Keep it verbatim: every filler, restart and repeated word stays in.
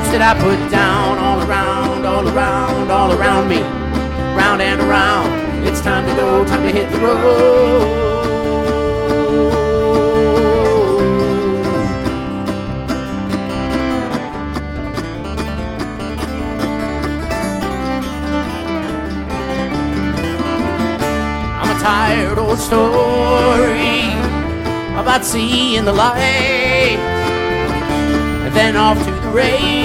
roots that I put down all around, all around, all around me, round and around. It's time to go, time to hit the road. Tired old story about seeing the light and then off to the race.